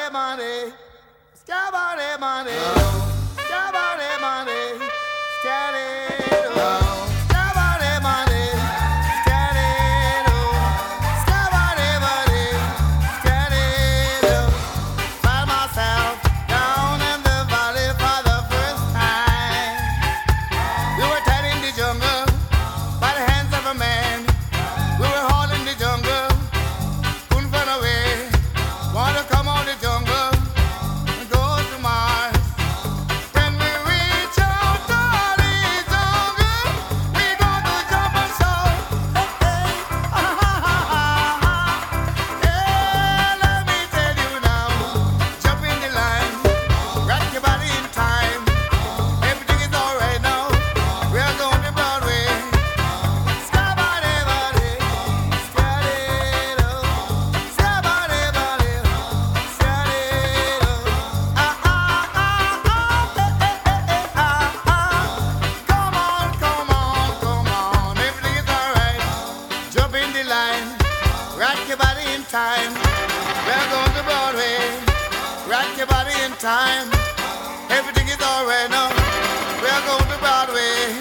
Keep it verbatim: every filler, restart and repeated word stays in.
money, Scabbardy money, Scabbardy money, Scabbardy Scabbardy money, Scabbardy Scabbardy money, Scabbardy. Found myself down in the valley for the first time. We were tied in the jungle by the hands of a man. We were hauled in the jungle, couldn't find a way. Want to come out the jungle and go to Mars. When we reach out to the jungle, we gonna jump and shout. Hey, hey, ah, ah, ah, ah. Hey, let me tell you now. Jump in the line, rock your body in time. Everything is alright now. We are going to Broadway. Scabbardy body, Scabbardy, Scabbardy body, Scabbardy. Ah ah ah ah, eh eh eh ah ah. Come on, come on, come on. Everything is alright. Jump in the line, rock your body in time. We're going to Broadway. Rock your body in time. Everything is alright now. We're going to Broadway.